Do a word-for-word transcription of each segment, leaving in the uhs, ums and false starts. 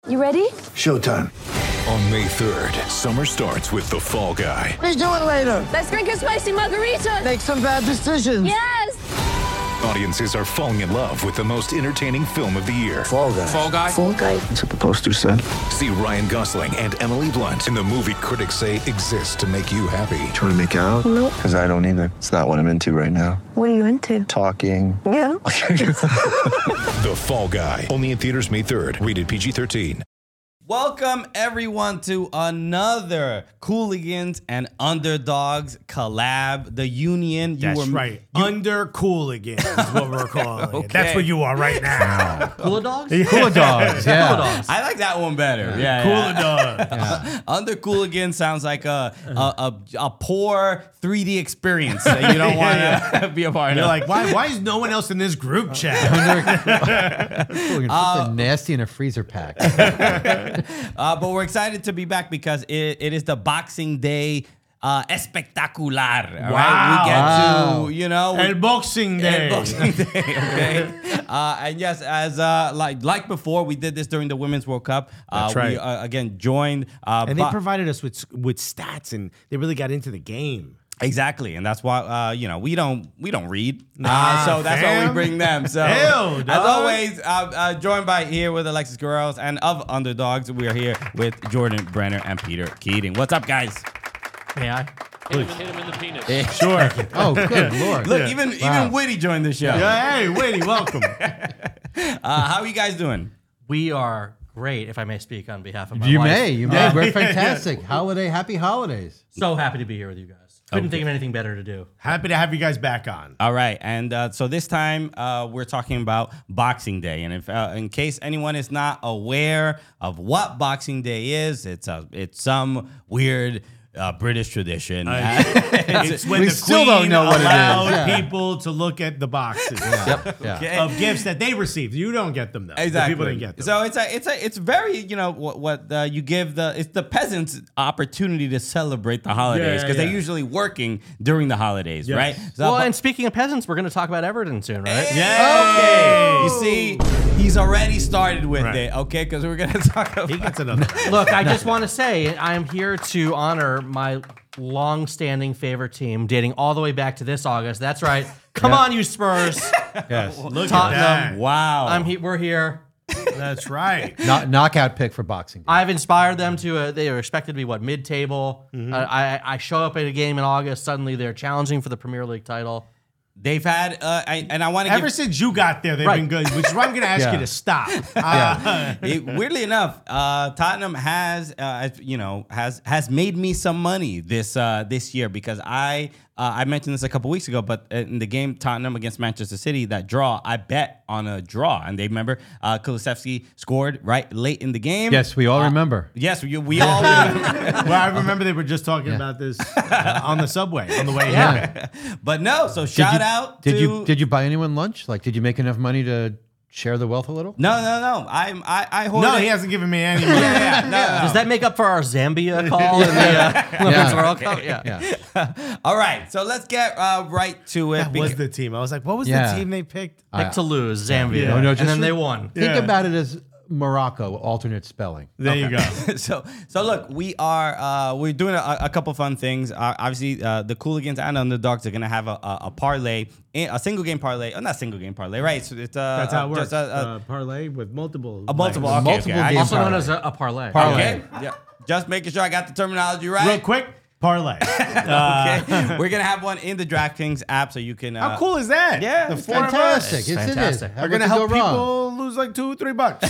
You ready? Showtime. On May third, summer starts with The Fall Guy. Let's do it later. Let's drink a spicy margarita. Make some bad decisions. Yes. Audiences are falling in love with the most entertaining film of the year. Fall Guy. Fall Guy? Fall guy. That's what the poster said. See Ryan Gosling and Emily Blunt in the movie critics say exists to make you happy. Trying to make it out? Nope. Because I don't either. It's not what I'm into right now. What are you into? Talking. Yeah. The Fall Guy. Only in theaters May third. Rated P G thirteen. Welcome everyone to another Cooligans and Underdogs collab. The union. You That's were, right. you- Under Cooligans is what we're calling Okay. it. That's what you are right now. Cooler dogs? Cooler dogs, yeah. Cooler dogs. I like that one better. Yeah, Cooler yeah. dogs. Under Cooligans sounds like a a, a a poor three D experience that you don't want to be a part You're of. like, why Why is no one else in this group chat? Something nasty in a freezer pack. Uh, but we're excited to be back because it, it is the Boxing Day uh, espectacular. All Wow. right, we get Wow. to you know And Boxing Day. And Boxing Day, okay. uh, and yes, as uh, like like before, we did this during the Women's World Cup. Uh, That's right. We uh, again joined. Uh, And they bo- provided us with with stats, and they really got into the game. Exactly, and that's why uh, you know we don't we don't read, Nah, uh, so that's why we fam. bring them. So Hell, as dog. always, uh, uh, joined by here with Alexis Guerreros and of Underdogs, we are here with Jordan Brenner and Peter Keating. What's up, guys? May I? Hit him, hit him in the penis. Sure. Oh, good lord. Look, Yeah. even Wow. even Whitty joined the show. Yeah, hey, Whitty, welcome. Uh, how are you guys doing? We are great, if I may speak on behalf of my You wife. may, you may. Yeah. We're fantastic. Holiday, happy holidays. So happy to be here with you guys. Couldn't think of anything better to do. Happy to have you guys back on. All right, and uh, so this time uh, we're talking about Boxing Day, and if uh, in case anyone is not aware of what Boxing Day is, it's a it's some weird uh, British tradition. It's when We the still Queen don't know what it is. allowed Yeah. people to look at the boxes Yep. Yeah. Okay. of gifts that they received. You don't get them though. The Exactly. people didn't get them. So it's a it's a it's very you know what what uh, you give the it's the peasants opportunity to celebrate the holidays Yeah, because yeah. they're usually working during the holidays, Yes. right? So, Well, but- and speaking of peasants, we're going to talk about Everton soon, right? Yeah. Okay. You see, he's already started with Right. it, okay? Because we're gonna talk about. He gets another. Look, I just want to say I'm here to honor my long-standing favorite team, dating all the way back to this August. That's right. Come on, you Spurs. Yes. Look Tottenham. at that. Wow. I'm he- We're here. That's right. Knock, knockout pick for Boxing Day. I've inspired them to. Uh, they are expected to be what mid-table. Mm-hmm. Uh, I I show up at a game in August. Suddenly, they're challenging for the Premier League title. They've had, uh, I, and I want to Ever give. since you got there, they've Right. been good, which is why I'm going to ask Yeah. you to stop. Uh, It, weirdly enough, uh, Tottenham has, uh, you know, has has made me some money this uh, this year because I uh, I mentioned this a couple weeks ago, but in the game Tottenham against Manchester City, that draw, I bet on a draw, and they remember uh, Kulusevski scored right late in the game. Yes, we all Uh, remember. Yes, we, we all remember. well, I remember they were just talking about this uh, on the subway on the way here. Yeah. But no, so Did shout you, out Did to. you did you buy anyone lunch? Like, did you make enough money to share the wealth a little? No, no, no. I'm I I hold No, it. he hasn't given me any money. Yeah, no, no. Does that make up for our Zambia call in the uh, Women's World Cup? Yeah. Yeah. All right, so let's get uh, right to it. That was beca- the team. I was like, what was Yeah. the team they picked? Pick to lose, Zambia. No, no, and just then re- they won. Think Yeah. about it as Morocco, alternate spelling. There you go. so so look, we are uh, we're doing a, a couple fun things. Uh, obviously, uh, the Cooligans and Underdogs are gonna have a, a, a parlay, a single game parlay, oh, not single game parlay, right? So it's uh, That's how it uh, works. just a, a, uh, parlay with multiple. a multiple, legs. okay, multiple okay, I- game Also known parlay. as a, a parlay. Parlay. Okay, yeah, just making sure I got the terminology right. Real quick, parlay. Okay, we're gonna have one in the DraftKings app, so you can. Uh, How cool is that? Yeah, the it's four Fantastic. of us Yes, it is. fantastic. How are could gonna it help go wrong? people lose like two, three bucks.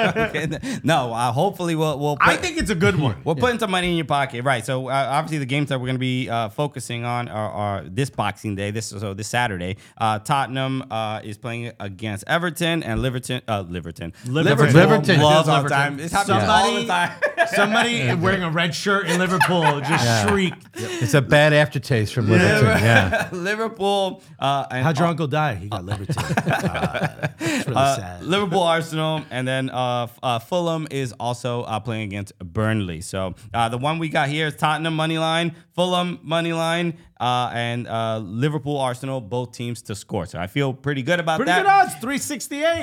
no, uh, hopefully we'll we'll. Put, I think it's a good one. We're putting some money in your pocket, right? So uh, obviously the games that we're going to be uh, focusing on are, are this Boxing Day, this so this Saturday. Uh, Tottenham uh, is playing against Everton and Liverton. Uh, Liverton. Liverpool. Liverton. Loves all the Liverton. time. It's happening all the time. Somebody wearing a red shirt in Liverpool just Yeah. shrieked. It's a bad aftertaste from Liverpool. Yeah. Liverpool. Uh, and How'd your uncle die? He got Liverpool. Uh, it's really Uh, sad. Liverpool, Arsenal, and then uh, F- uh, Fulham is also uh, playing against Burnley. So uh, the one we got here is Tottenham money line, Fulham money line, uh, and uh, Liverpool, Arsenal, both teams to score. So I feel pretty good about Pretty that. good odds, three sixty-eight.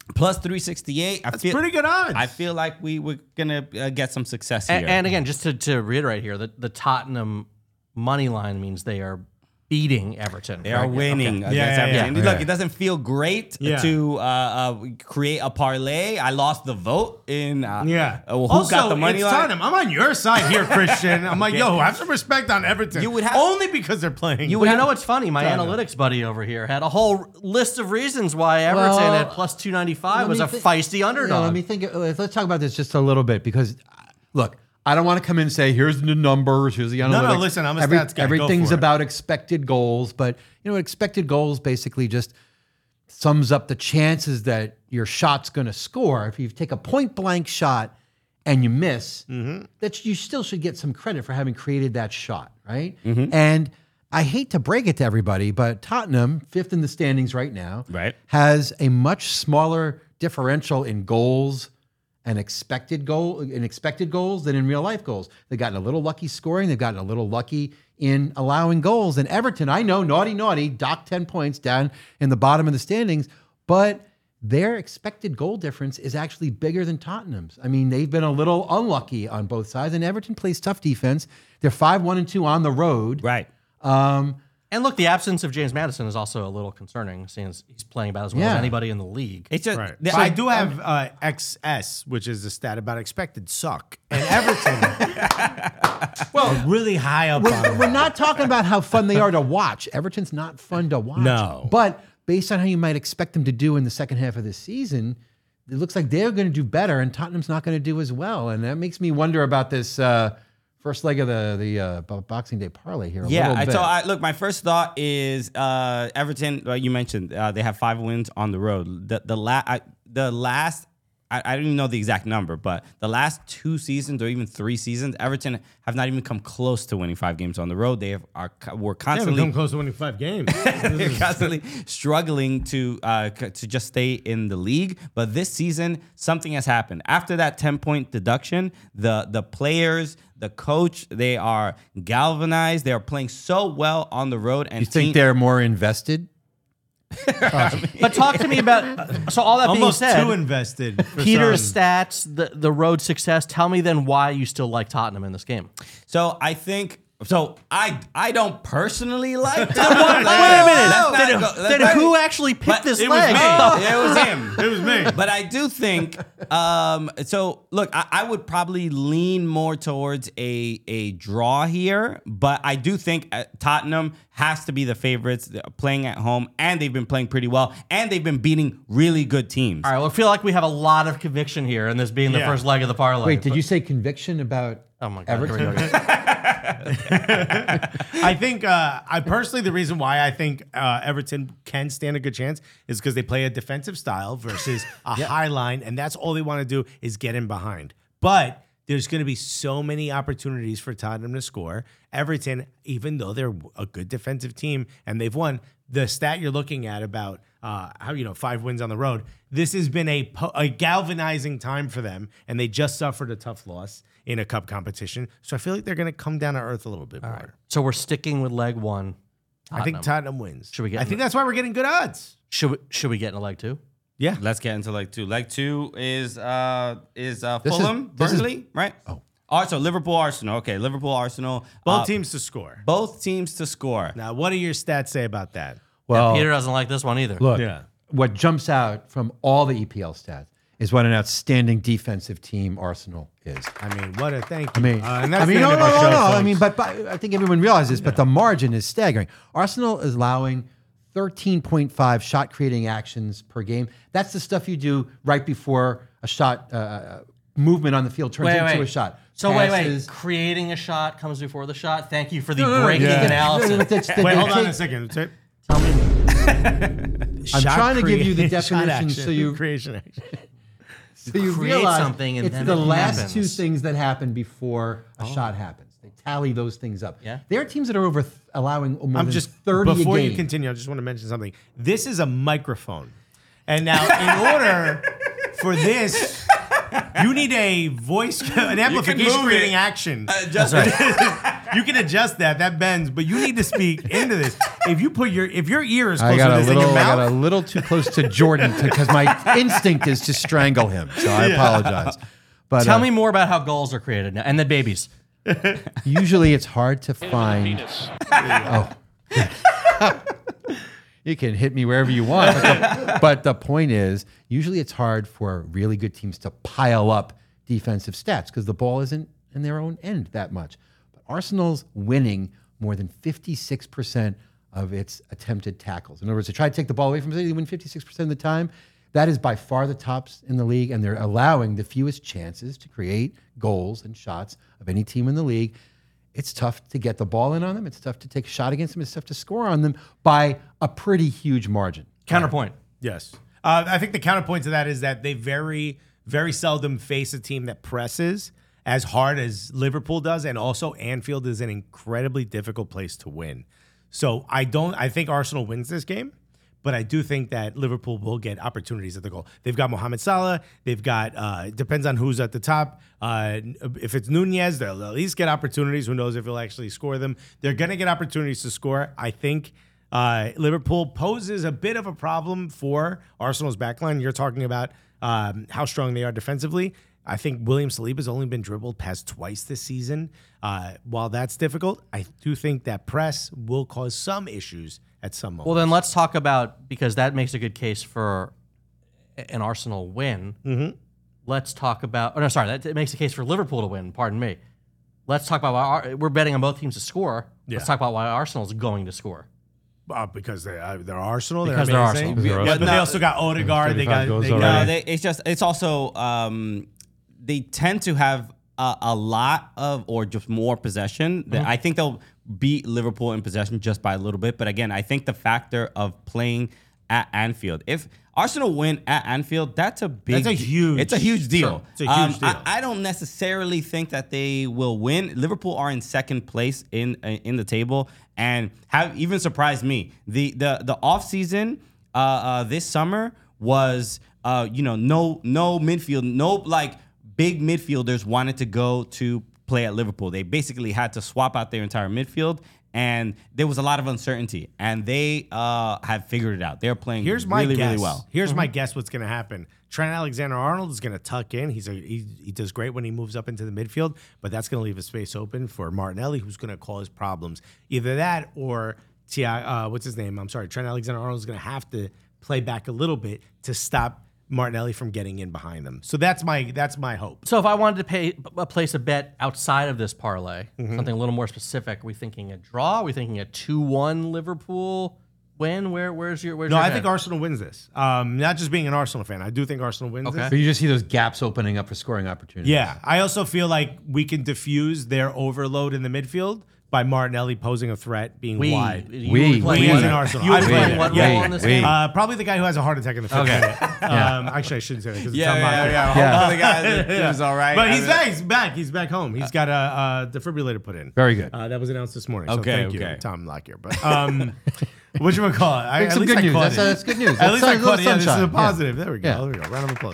Plus three sixty-eight. I That's feel, pretty good odds. I feel like we were gonna uh, get some success here. And, and again, just to, to reiterate here, the, the Tottenham money line means they are beating Everton. They are right? winning Okay. against Yeah, yeah, Everton. yeah. Look, it doesn't feel great Yeah. to uh, uh, create a parlay. I lost the vote in. Uh, Yeah. uh, who also, got the money it's line? Tottenham. I'm on your side here, Christian. I'm like, yo, have some respect on Everton. You would have- only because they're playing. Well, you know what's funny? My Tottenham. analytics buddy over here had a whole list of reasons why Everton Well, at plus two ninety-five Let was me a thi- feisty underdog. Yeah, let me think. uh, Let's talk about this just a little bit because, uh, look, I don't want to come in and say, here's the numbers, here's the analytics. no, listen, I'm a stats guy. Go Everything's for it. about expected goals, but you know, expected goals basically just sums up the chances that your shot's going to score. If you take a point blank shot and you miss, Mm-hmm. that you still should get some credit for having created that shot, right? Mm-hmm. And I hate to break it to everybody, but Tottenham, fifth in the standings right now, Right. has a much smaller differential in goals and expected goal in expected goals than in real life goals. They've gotten a little lucky scoring. They've gotten a little lucky in allowing goals. And Everton, I know, naughty, naughty, docked ten points down in the bottom of the standings, but their expected goal difference is actually bigger than Tottenham's. I mean, they've been a little unlucky on both sides, and Everton plays tough defense. They're five one and two on the road. Right. Um, And look, the absence of James Madison is also a little concerning, since he's playing about as well Yeah. as anybody in the league. It's just Right. the- So I do have uh, X S, which is the stat about expected suck. And Everton, well, really high up on we're, it. we're not talking about how fun they are to watch. Everton's not fun to watch. No. But based on how you might expect them to do in the second half of the season, it looks like they're going to do better, and Tottenham's not going to do as well. And that makes me wonder about this uh, first leg of the the uh, Bo- Boxing Day parlay here. A Yeah, little I, bit. so I, look, my first thought is uh, Everton. Like you mentioned, uh, they have five wins on the road. The the la- I, the last, I, I don't even know the exact number, but the last two seasons or even three seasons, Everton have not even come close to winning five games on the road. They have, are were They haven't constantly come close to winning five games. they're constantly struggling to uh, c- to just stay in the league. But this season, something has happened. After that ten point deduction, the the players, the coach, they are galvanized. They are playing so well on the road. And you think team- they're more invested? But talk to me about. So all that Almost being said, too invested. for Peter's some. stats, the the road success. Tell me then why you still like Tottenham in this game. So I think. So I I don't personally like. Wait a minute. Let's not Then, go- let's then not- who actually picked But this it was leg? me. Oh, it was him. It was me. But I do think, um, so look, I, I would probably lean more towards a a draw here, but I do think uh, Tottenham has to be the favorites. They're playing at home, and they've been playing pretty well, and they've been beating really good teams. All right, well, I feel like we have a lot of conviction here, and this being the Yeah. first leg of the parlay. Wait, did you say conviction about Oh my God! Here we Everton? go. I think, uh, I personally, the reason why I think uh, Everton can stand a good chance is because they play a defensive style versus a high line, and that's all they want to do is get in behind. But there's going to be so many opportunities for Tottenham to score. Everton, even though they're a good defensive team and they've won, the stat you're looking at about uh, how, you know, five wins on the road, this has been a, po- a galvanizing time for them, and they just suffered a tough loss in a cup competition. So I feel like they're going to come down to earth a little bit more. So we're sticking with leg one. I think Tottenham wins. Should we get I in think the- that's why we're getting good odds. Should we, should we get in a leg two? Yeah. Let's get into leg two. Leg two is uh is uh This is- Fulham, this is- Burnley, right? Oh, also Liverpool, Arsenal. Okay, Liverpool, Arsenal. Both uh, teams to score. both teams to score. Now, what do your stats say about that? Well, Peter doesn't like this one either. look, Yeah. what jumps out from all the E P L stats is what an outstanding defensive team Arsenal is. I mean, what a thank I you. mean, Uh, and that's I mean, the no, end no, of our no, show, no. I folks. mean, but, but I think everyone realizes, but the margin is staggering. Arsenal is allowing thirteen point five shot creating actions per game. That's the stuff you do right before a shot uh, movement on the field turns Wait, into wait. a shot. So wait, wait. Passes- Creating a shot comes before the shot. Thank you for the No, no, no, breaking yeah. analysis. But that's- Wait, they hold on take- a second. Say- Tell me. I'm shot trying to give you the crea- shot definition action. so you creation action. so you create realize something and it's then the it last happens. two things that happen before a shot happens. They tally those things up. Yeah. There are teams that are over th- allowing more I'm than just thirty before a you game. continue. I just want to mention something. This is a microphone, and now in order for this You need a voice, an amplification move creating it. action. Uh, just You can adjust that. That bends, but you need to speak into this. If you put your, if your ear is I closer got to a this little, in your I got mouth, a little too close to Jordan because my instinct is to strangle him. So I apologize. But Tell uh, me more about how goals are created now, and then babies. usually it's hard to find. Penis. Oh, you can hit me wherever you want. But the, but the point is, usually it's hard for really good teams to pile up defensive stats because the ball isn't in their own end that much. But Arsenal's winning more than fifty-six percent of its attempted tackles. In other words, they try to take the ball away from City, they win fifty-six percent of the time. That is by far the tops in the league, and they're allowing the fewest chances to create goals and shots of any team in the league. It's tough to get the ball in on them. It's tough to take a shot against them. It's tough to score on them by a pretty huge margin. Counterpoint. yes. Uh, I think the counterpoint to that is that they very, very seldom face a team that presses as hard as Liverpool does, and also Anfield is an incredibly difficult place to win. So I don't. I think Arsenal wins this game. But I do think that Liverpool will get opportunities at the goal. They've got Mohamed Salah. They've got, uh, it depends on who's at the top. Uh, if it's Nunez, they'll at least get opportunities. Who knows if he'll actually score them. They're going to get opportunities to score. I think uh, Liverpool poses a bit of a problem for Arsenal's backline. You're talking about um, how strong they are defensively. I think William Saliba's only been dribbled past twice this season. Uh, while that's difficult, I do think that press will cause some issues at some moment. Well, then let's talk about, because that makes a good case for an Arsenal win. Mm-hmm. Let's talk about, oh no, sorry, that it makes a case for Liverpool to win, pardon me. Let's talk about why our, we're betting on both teams to score. Yeah. Let's talk about why Arsenal's going to score. Uh, because they, uh, they're Arsenal. Because they're, they're amazing. Arsenal. Because they're Yeah, but Arsenal. they also got Odegaard. They got, thirty-five goals they already. got No, they, it's just it's also um, they tend to have a, a lot of or just more possession. Mm-hmm. I think they'll beat Liverpool in possession just by a little bit. But again, I think the factor of playing at Anfield, if Arsenal win at Anfield, that's a big, That's a huge- it's a huge deal. Sure. It's a Um, huge deal. I, I don't necessarily think that they will win. Liverpool are in second place in in the table and have even surprised me. The the the offseason uh, uh, this summer was uh, you know no no midfield, no like big midfielders wanted to go to play at Liverpool. They basically had to swap out their entire midfield. And there was a lot of uncertainty, and they uh, have figured it out. They're playing Here's my really, guess. really well. Here's my guess what's going to happen. Trent Alexander-Arnold is going to tuck in. He's a, he, he does great when he moves up into the midfield, but that's going to leave a space open for Martinelli, who's going to cause problems. Either that or Ti, uh, what's his name? I'm sorry. Trent Alexander-Arnold is going to have to play back a little bit to stop Martinelli from getting in behind them. So that's my that's my hope. So if I wanted to pay, uh, place a bet outside of this parlay, Mm-hmm. something a little more specific, are we thinking a draw? Are we thinking a two one Liverpool win? Where Where's your where's No, your I head? think Arsenal wins this. Um, not just being an Arsenal fan. I do think Arsenal wins Okay. this. But you just see those gaps opening up for scoring opportunities. Yeah, I also feel like we can diffuse their overload in the midfield by Martinelli posing a threat, being we, wide. you We- would play we He one- is an Arsenal. You would I'd play play what it. Yeah. role in this We- game? Uh, probably the guy who has a heart attack in the fifth Okay. minute. Um, actually, I shouldn't say that because it's Yeah, Tom yeah, Lockyer. yeah. Yeah. Hopefully, guys, it was all right. But I he's mean- back. He's back. He's back home. He's got a, a defibrillator put in. Very good. Uh, that was announced this morning. So Okay, thank you, okay. Tom Lockyer. But um, what you call it? I, That's at some least good I news. caught That's, it. that's good news. At That's least I sun- caught it. Yeah, this is a sunshine. positive. There we go. Yeah. There we go. Round of applause.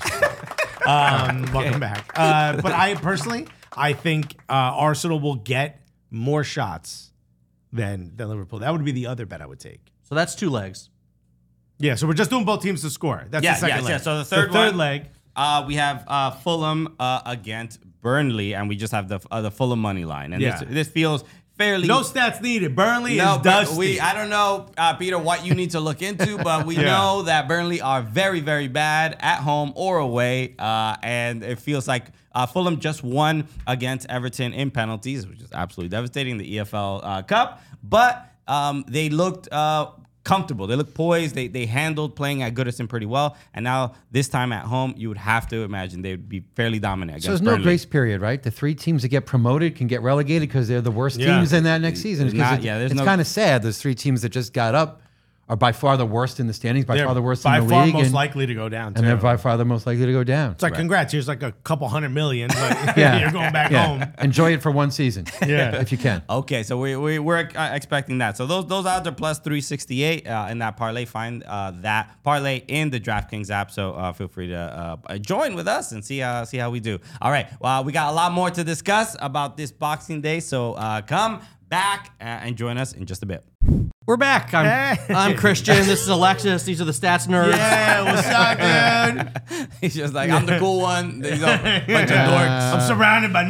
um, welcome back. Uh, but I personally, I think uh, Arsenal will get more shots than, than Liverpool. That would be the other bet I would take. So that's two legs. Yeah, so we're just doing both teams to score. That's Yeah, the second yes, leg. yeah. So the third third one- leg. Uh, we have uh, Fulham uh, against Burnley, and we just have the uh, the Fulham money line. And Yeah. this, this feels fairly No stats needed. Burnley No, is but dusty. we I don't know, uh, Peter, what you need to look into, but we Yeah. know that Burnley are very, very bad at home or away, uh, and it feels like uh, Fulham just won against Everton in penalties, which is absolutely devastating, the E F L uh, Cup, but um, they looked uh, comfortable. They looked poised. They they handled playing at Goodison pretty well, and now this time at home, you would have to imagine they would be fairly dominant against So there's no Burnley. grace period, right? The three teams that get promoted can get relegated because they're the worst Yeah. teams in that next season. There's 'Cause not- it- yeah, there's it's no- kind of sad. Those three teams that just got up are by far the worst in the standings, by They're far the worst by in the far league, most and, likely to go down. Too. and they're by far the most likely to go down. It's like, congrats, here's like a couple hundred million, but Yeah. you're going back Yeah. home. Enjoy it for one season, Yeah. if you can. Okay, so we, we we're uh, expecting that. So those those odds are plus three sixty-eight uh, in that parlay. Find uh, that parlay in the DraftKings app. So uh, feel free to uh, join with us and see uh, see how we do. All right, well we got a lot more to discuss about this Boxing Day. So uh, come back and join us in just a bit. We're back. I'm, Hey. I'm Christian. This is Alexis. These are the stats nerds. Yeah, what's up, dude? He's just like, I'm the cool one. These are a bunch of dorks. I'm surrounded by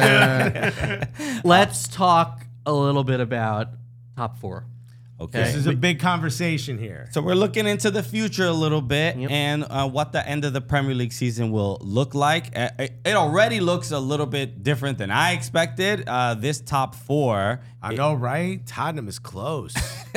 nerds, dude. Let's talk a little bit about top four. Okay. This is a big conversation here. So we're looking into the future a little bit Yep. and uh, what the end of the Premier League season will look like. Uh, It it already looks a little bit different than I expected. Uh, this top four, I know, right? Tottenham is close.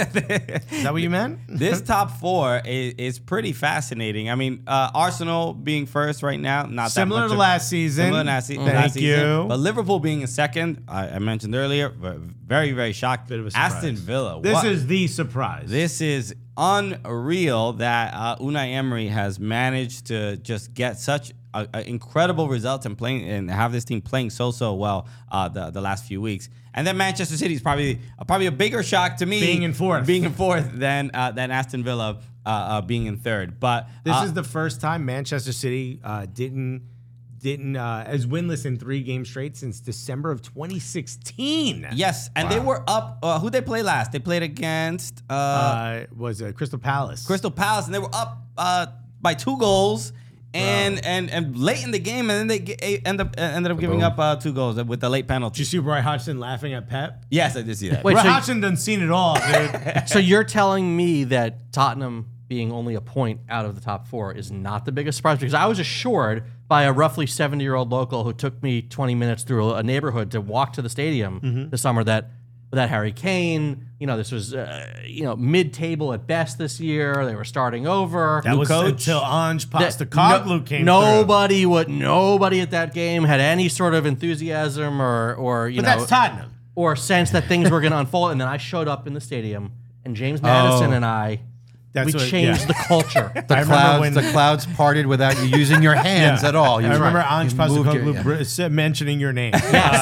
Is that what you meant? this top four is, is pretty fascinating. I mean, uh, Arsenal being first right now, not Similar that much to of- last season. Similar to last, se- Thank last season. you. But Liverpool being in second, I, I mentioned earlier, v- very very shocked. Bit of a surprise. Aston Villa. This what- is the surprise. This is unreal that uh, Unai Emery has managed to just get such a, a incredible results and playing and have this team playing so so well uh, the the last few weeks. And then Manchester City is probably uh, probably a bigger shock to me Being in fourth. being in fourth than uh, than Aston Villa uh, uh, being in third. But This uh, is the first time Manchester City uh, didn't didn't uh, as winless in three games straight since December of twenty sixteen. yes, and they were up. Uh, who they play last? They played against uh, Uh, was it Crystal Palace? Crystal Palace, and they were up uh, by two goals. And, and and late in the game, and then they get, end up uh, ended up giving up uh, two goals with the late Did you penalty. see Roy Hodgson laughing at Pep? Yes, I did see that. Wait, Roy so- Hodgson done seen it all, dude. So you're telling me that Tottenham being only a point out of the top four is not the biggest surprise? Because I was assured by a roughly seventy-year-old local who took me twenty minutes through a neighborhood to walk to the stadium Mm-hmm. this summer that without Harry Kane, you know, this was, uh, you know, mid-table at best this year. They were starting over. That was coach. until Ange That- Postecoglou no- came Nobody would, nobody at that game had any sort of enthusiasm or, or you through. But know, that's Tottenham. or sense that things were going to unfold. And then I showed up in the stadium, and James Madison Oh. and I, That's we what- changed yeah. the culture. The I remember clouds, when- the clouds parted without you using your hands at all. You I remember right. Ange You moved your- Postecoglou yeah. br- said- mentioning your name.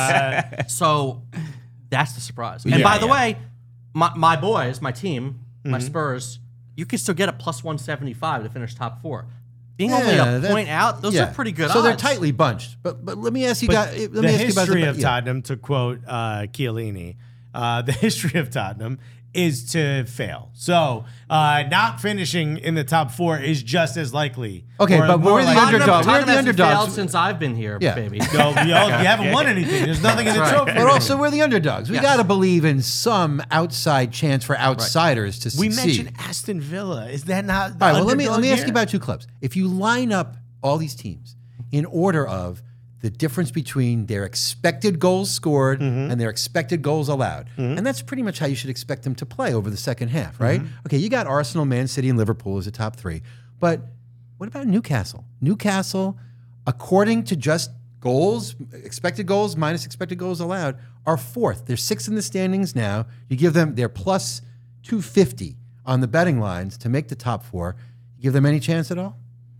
Uh, So that's the surprise. And Yeah, by the yeah. way, my, my boys, my team, Mm-hmm. my Spurs, you can still get a plus one seventy-five to finish top four. Being Yeah, only a that- point out, those yeah. are pretty good So odds. they're tightly bunched. But but let me ask you but guys. Let the me ask you about history the- of yeah. Tottenham, to quote uh, Chiellini, uh, the history of Tottenham is to fail. So uh, not finishing in the top four is just as likely. Okay, Or but more we're the like- underdog. Tottenham, We're Tottenham the hasn't underdogs. failed since I've been here, Yeah. baby. Yo, yo, you haven't won anything. There's nothing in the That's right. trophy. But also, we're the underdogs. We Yes. got to believe in some outside chance for outsiders to we succeed. mentioned Aston Villa. Is that not? The All right. Well, let me let underdog me ask you here? about two clubs. If you line up all these teams in order of the difference between their expected goals scored Mm-hmm. and their expected goals allowed, and that's pretty much how you should expect them to play over the second half, right? Mm-hmm. Okay, you got Arsenal, Man City, and Liverpool as the top three, but what about Newcastle? Newcastle, according to just goals, expected goals minus expected goals allowed, are fourth. They're sixth in the standings now. You give them their plus two fifty on the betting lines to make the top four. You give them any chance at all?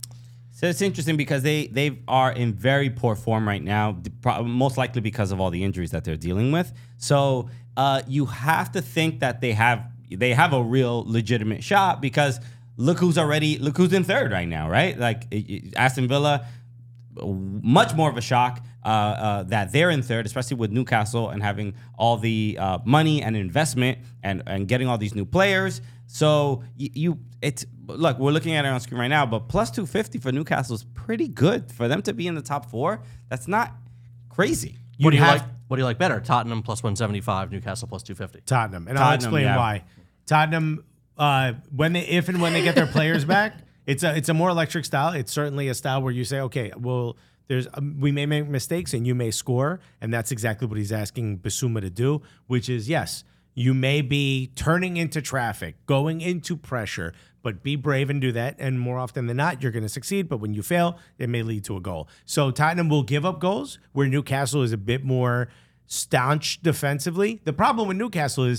So it's interesting because they they are in very poor form right now, d- pro- most likely because of all the injuries that they're dealing with. So uh, you have to think that they have they have a real legitimate shot because look who's already look who's in third right now, right? Like it- it- Aston Villa, much more of a shock uh, uh, that they're in third, especially with Newcastle and having all the uh, money and investment and and getting all these new players. So you, you it's look, we're looking at it on screen right now, but plus two fifty for Newcastle is pretty good for them to be in the top four. That's not crazy. What do you have- like? What do you like better? Tottenham plus one seventy-five, Newcastle plus two fifty. Tottenham, and I'll Tottenham, explain yeah. why. Tottenham, uh, when they, if and when they get their players back, it's a it's a more electric style. It's certainly a style where you say, okay, well, there's um, we may make mistakes and you may score, and that's exactly what he's asking Bissouma to do, which is yes, you may be turning into traffic, going into pressure, but be brave and do that. And more often than not, you're going to succeed. But when you fail, it may lead to a goal. So Tottenham will give up goals, where Newcastle is a bit more staunch defensively. The problem with Newcastle is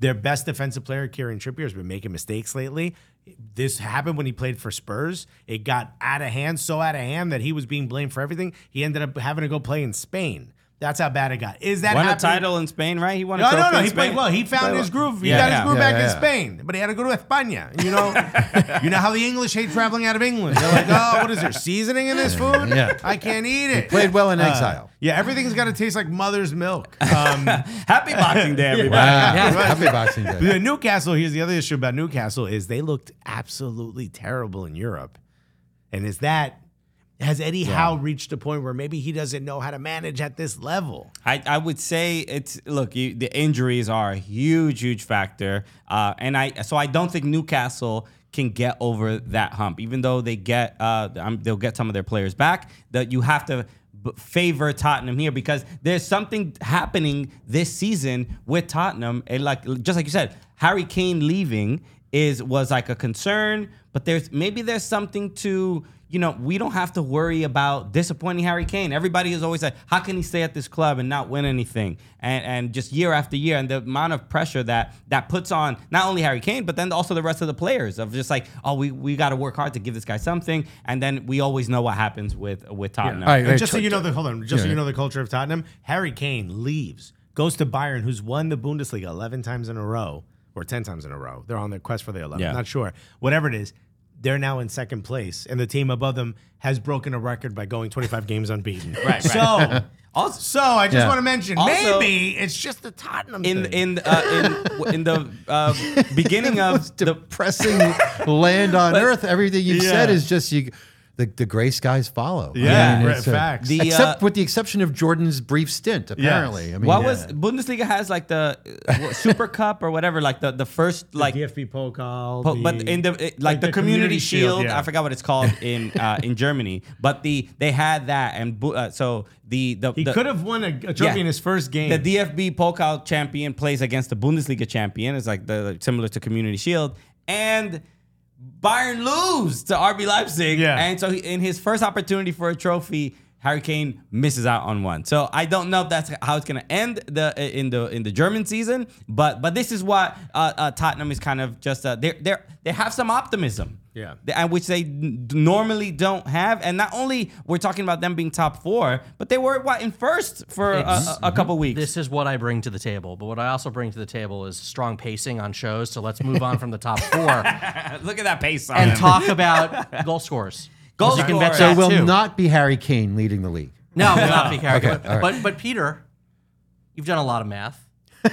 Their best defensive player, Kieran Trippier, has been making mistakes lately. This happened when he played for Spurs. It got out of hand, so out of hand that he was being blamed for everything. He ended up having to go play in Spain. That's how bad it got. Is that won happening? a title in Spain, right? He won a No, trophy no, no. in He Spain. played well. He found his groove. He Yeah, got yeah. his groove Yeah, back in yeah. Spain, but he had to go to España. You know, you know how the English hate traveling out of England. They're like, oh, what is there seasoning in this food? Yeah. I can't eat it. Played well in Uh, exile. Yeah, everything's got to taste like mother's milk. Um, Happy Boxing Day, everybody. Wow. Yeah. Happy Boxing Day. the Newcastle. Here's the other issue about Newcastle is they looked absolutely terrible in Europe, and is that. Has Eddie Howe reached a point where maybe he doesn't know how to manage at this level? I, I would say it's look you, the injuries are a huge huge factor, uh, and I so I don't think Newcastle can get over that hump, even though they get uh, um, they'll get some of their players back. That you have to b- favor Tottenham here because there's something happening this season with Tottenham, and like just like you said, Harry Kane leaving is was like a concern, but there's maybe there's something to. You know, we don't have to worry about disappointing Harry Kane. Everybody is always like, how can he stay at this club and not win anything? And and just year after year, and the amount of pressure that that puts on not only Harry Kane, but then also the rest of the players of just like, oh, we, we got to work hard to give this guy something. And then we always know what happens with, with Tottenham. All right, And right, just so tr- you know the hold on, just so yeah. you know the culture of Tottenham, Harry Kane leaves, goes to Bayern, who's won the Bundesliga eleven times in a row, or ten times in a row. They're on their quest for the eleven. Yeah. Not sure. Whatever it is, they're now in second place, and the team above them has broken a record by going twenty-five games unbeaten. Right, So, Also, so I just Yeah. want to mention, Also- maybe it's just the Tottenham in thing. in uh, in in the uh, beginning of the Depressing land on earth. Everything you've Yeah. said is just you. The, the gray skies follow. Yeah, right, it's, uh, facts. The, except uh, with the exception of Jordan's brief stint, apparently. I mean, what yeah. was Bundesliga has like the uh, what, Super Cup or whatever, like the the first like. D F B Pokal, Po- the- but in the it- like, the, community, shield, yeah. I forgot what it's called in uh, in Germany. But the they had that, and bu- uh, so the the he the, could have won a, a trophy Yeah. in his first game. the D F B Pokal champion plays against the Bundesliga champion. It's like the similar to Community Shield, and Bayern lose to R B Leipzig. Yeah. And so he, in his first opportunity for a trophy, Harry Kane misses out on one. So I don't know if that's how it's going to end the in the in the German season. But but this is what uh, uh, Tottenham is kind of just uh, they they they have some optimism. Yeah. And which they n- normally don't have. And not only we're talking about them being top four, but they were what in first for a, It's- a, a couple weeks. This is what I bring to the table. But what I also bring to the table is strong pacing on shows. So let's move on from the top four Look at that pace on and him. talk about goal scorers. Goal You can bet scorers. So that will too. not be Harry Kane leading the league. No, will not be Harry. Okay, but, all right. but but Peter, you've done a lot of math.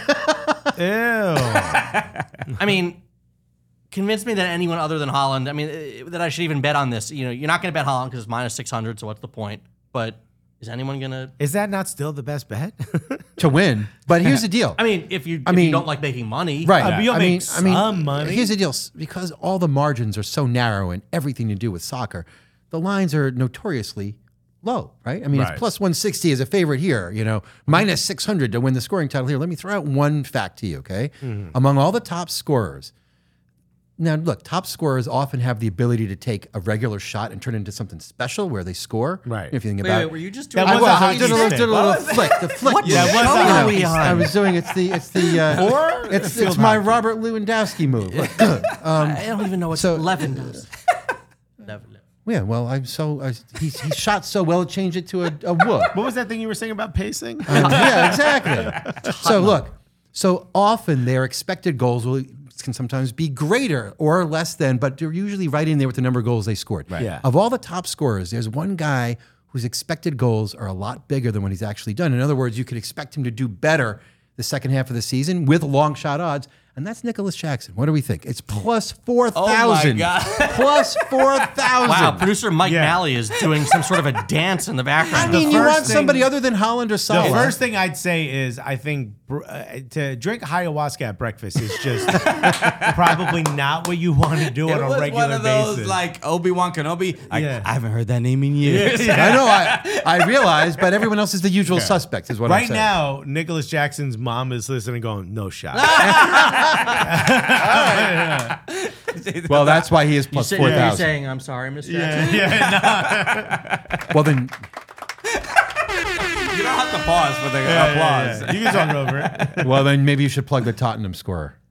Ew. I mean, convince me that anyone other than Holland, I mean, eh, that I should even bet on this. You know, you're not going to bet Holland because it's minus six hundred, so what's the point? But is anyone going to... Is that not still the best bet? To win. But here's the deal. I mean, if you, I if mean- you don't like making money... Right. Uh, but you'll I mean, make I mean, some money. Here's the deal. S- Because all the margins are so narrow and everything to do with soccer, the lines are notoriously low, right? I mean, Right. it's plus one sixty as a favorite here, you know, minus six hundred to win the scoring title here. Let me throw out one fact to you, okay? Mm-hmm. Among all the top scorers, now look, top scorers often have the ability to take a regular shot and turn it into something special where they score. Right. If you think Wait, about wait, it. were you just That doing... I was a was. I hockey did a little, stick. did a little flick. The flick. What Yeah, was- what's show that? are you we know, on? I was doing it's the it's the uh, Or it's field it's my hockey? Robert Lewandowski move. Look, I don't even know what so- eleven does. eleven. yeah, well, I'm so uh, he he shot so well, it changed it to a, a whoop. What was that thing you were saying about pacing? Um, yeah, exactly. So look, so often their expected goals will can sometimes be greater or less than, but they're usually right in there with the number of goals they scored. Right. Yeah. Of all the top scorers, there's one guy whose expected goals are a lot bigger than what he's actually done. In other words, you could expect him to do better the second half of the season with long shot odds, and that's Nicholas Jackson. What do we think? It's plus four thousand. Oh God. Plus four thousand. Wow, producer Mike Yeah. Malley is doing some sort of a dance in the I background. mean, you first want thing- somebody other than Holland or The Salah. first thing I'd say is I think br- uh, to drink ayahuasca at breakfast is just probably not what you want to do It on a was regular one of those basis. like Obi-Wan Kenobi. I, Yeah. I haven't heard that name in years. I know, I, I realize, but everyone else is the usual suspect, is what I'm Right saying. now, Nicholas Jackson's mom is listening, going, "No shot." Well, that's why he is You plus say, four you're thousand. saying, I'm sorry, Mister Jackson. Well, then, You don't have to pause for the applause. You can talk over it. well, then maybe you should plug the Tottenham scorer.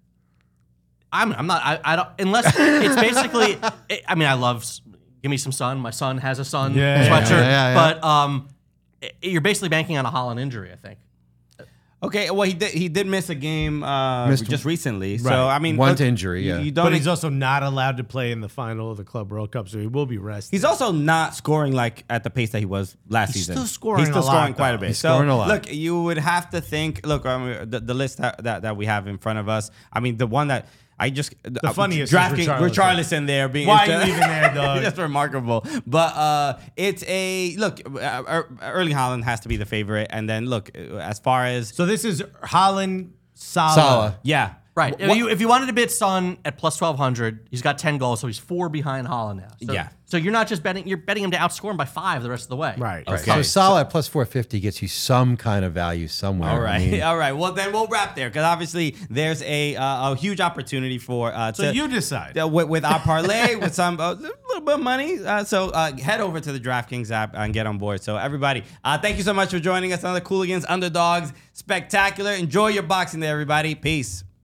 I'm I'm not I, I don't unless it's basically it, I mean I love give me some sun. My son has a sun Yeah, yeah, sweatshirt, yeah, yeah, yeah. but um, it- you're basically banking on a Holland injury, I think. Okay, well he did he did miss a game uh, Missed- just recently. So Right. I mean, One look, to injury, you- yeah. You don't. But he's also not allowed to play in the final of the Club World Cup, so he will be rested. He's also not scoring like at the pace that he was last He's season. still scoring He's still a lot, scoring quite a though. bit. He's so scoring a lot. look, you would have to think. Look, um, the, the list that, that that we have in front of us. I mean, the one that I just the funniest is drafting Richarlison. Richarlison there being Why are you even there, dog? That's remarkable. But uh, it's a look. Uh, Er- Erling Haaland has to be the favorite, and then look as far as So this is Holland, Salah. Salah. yeah. Right. If What- you, if you wanted to bid Son at plus twelve hundred, he's got ten goals, so he's four behind Holland now. So, Yeah. So you're not just betting, you're betting him to outscore him by five the rest of the way. Right. Okay. So Salah at plus four fifty gets you some kind of value somewhere. All I right, mean, all right. Well, then we'll wrap there because obviously there's a uh, a huge opportunity for. Uh, So to, you decide. uh, with, with our parlay with some uh, a little bit of money. Uh, so uh, head over to the DraftKings app and get on board. So everybody, uh, thank you so much for joining us on the Cooligans Underdogs Spectacular. Enjoy your boxing there, everybody. Peace.